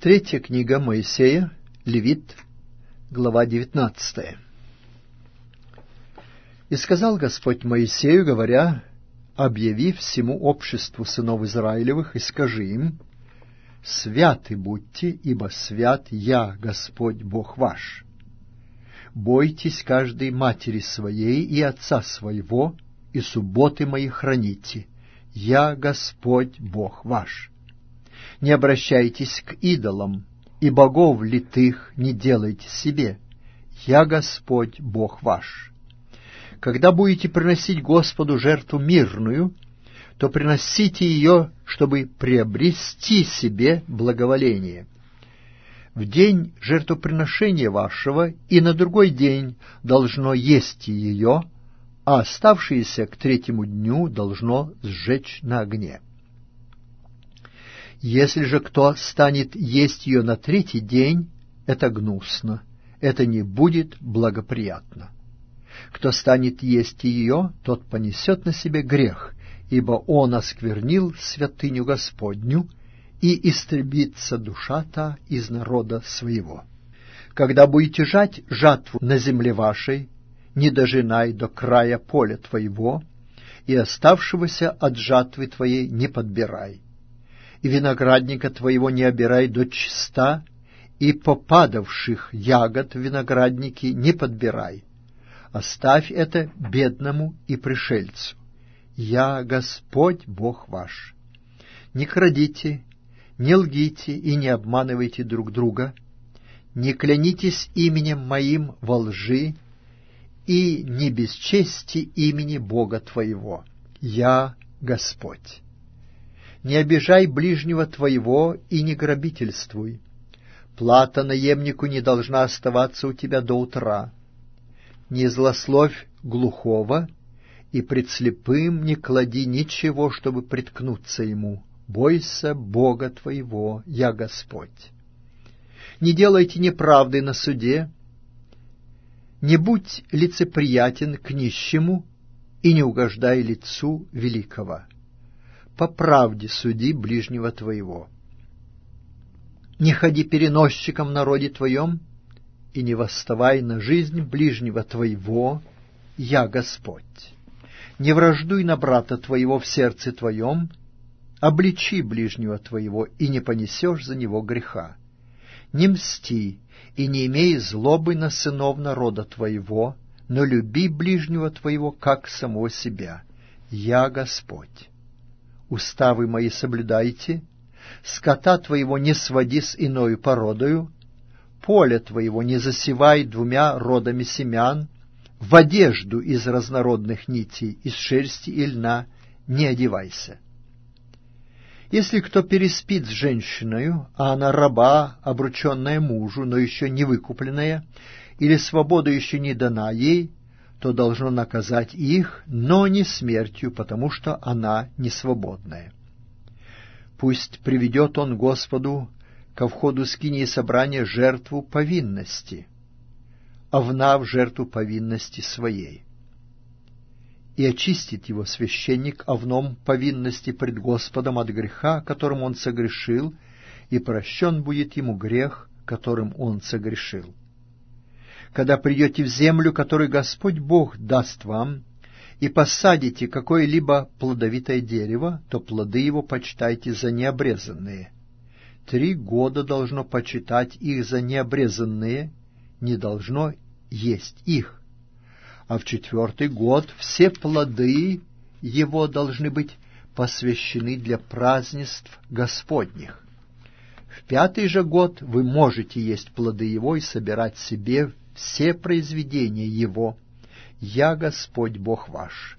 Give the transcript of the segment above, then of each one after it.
Третья книга Моисея, Левит, глава 19. «И сказал Господь Моисею, говоря: объяви всему обществу сынов Израилевых, и скажи им: святы будьте, ибо свят я, Господь Бог ваш. Бойтесь каждой матери своей и отца своего, и субботы мои храните. Я Господь Бог ваш. Не обращайтесь к идолам, и богов литых не делайте себе. Я Господь Бог ваш. Когда будете приносить Господу жертву мирную, то приносите ее, чтобы приобрести себе благоволение. В день жертвоприношения вашего и на другой день должно есть ее, а оставшееся к третьему дню должно сжечь на огне. Если же кто станет есть ее на третий день, это гнусно, это не будет благоприятно. Кто станет есть ее, тот понесет на себе грех, ибо он осквернил святыню Господню, и истребится душа та из народа своего. Когда будете жать жатву на земле вашей, не дожинай до края поля твоего, и оставшегося от жатвы твоей не подбирай. И виноградника твоего не обирай до чиста, и попадавших ягод в винограднике не подбирай. Оставь это бедному и пришельцу. Я Господь Бог ваш. Не крадите, не лгите и не обманывайте друг друга, не клянитесь именем моим во лжи, и не бесчести имени Бога твоего. Я Господь. Не обижай ближнего твоего и не грабительствуй. Плата наемнику не должна оставаться у тебя до утра. Не злословь глухого, и пред слепым не клади ничего, чтобы приткнуться ему. Бойся Бога твоего, я Господь. Не делайте неправды на суде, не будь лицеприятен к нищему и не угождай лицу великого. По правде суди ближнего твоего. Не ходи переносчиком в народе твоем, и не восставай на жизнь ближнего твоего, я Господь. Не враждуй на брата твоего в сердце твоем, обличи ближнего твоего, и не понесешь за него греха. Не мсти, и не имей злобы на сынов народа твоего, но люби ближнего твоего, как самого себя. Я Господь. Уставы мои соблюдайте, скота твоего не своди с иною породою, поле твоего не засевай двумя родами семян, в одежду из разнородных нитей, из шерсти и льна не одевайся. Если кто переспит с женщиною, а она раба, обрученная мужу, но еще не выкупленная, или свобода еще не дана ей, то должно наказать их, но не смертью, потому что она не свободная. Пусть приведет он Господу ко входу скинии собрания жертву повинности, овна в жертву повинности своей. И очистит его священник овном повинности пред Господом от греха, которым он согрешил, и прощен будет ему грех, которым он согрешил. Когда придете в землю, которую Господь Бог даст вам, и посадите какое-либо плодовитое дерево, то плоды его почитайте за необрезанные. 3 года должно почитать их за необрезанные, не должно есть их. А в 4-й год все плоды его должны быть посвящены для празднеств Господних. В 5-й же год вы можете есть плоды его и собирать себе все произведения его. Я Господь Бог ваш.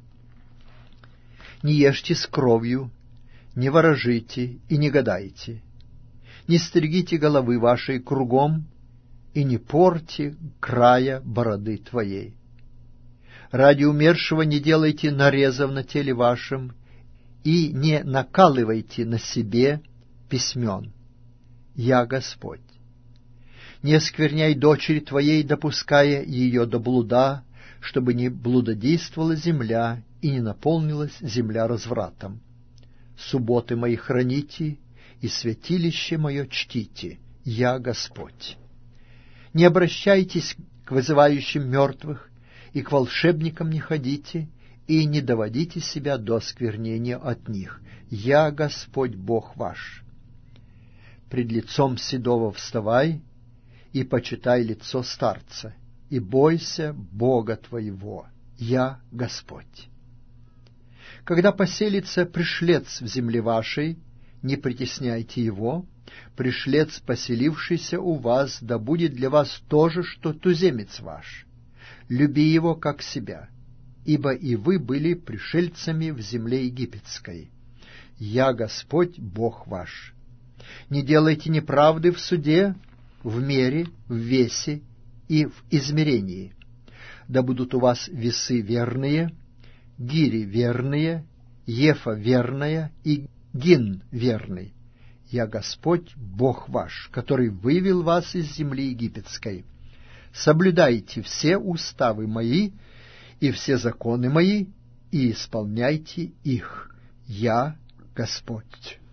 Не ешьте с кровью, не ворожите и не гадайте. Не стригите головы вашей кругом и не порти края бороды твоей. Ради умершего не делайте нарезов на теле вашем и не накалывайте на себе письмен. Я Господь. Не оскверняй дочери твоей, допуская ее до блуда, чтобы не блудодействовала земля и не наполнилась земля развратом. Субботы мои храните, и святилище мое чтите, я Господь. Не обращайтесь к вызывающим мертвых, и к волшебникам не ходите, и не доводите себя до осквернения от них. Я Господь Бог ваш. Пред лицом седого вставай, и почитай лицо старца, и бойся Бога твоего. Я Господь. Когда поселится пришлец в земле вашей, не притесняйте его. Пришлец, поселившийся у вас, да будет для вас то же, что туземец ваш. Люби его, как себя, ибо и вы были пришельцами в земле египетской. Я Господь Бог ваш. Не делайте неправды в суде, в мере, в весе и в измерении. Да будут у вас весы верные, гири верные, ефа верная и гин верный. Я Господь Бог ваш, который вывел вас из земли египетской. Соблюдайте все уставы мои и все законы мои, и исполняйте их. Я Господь».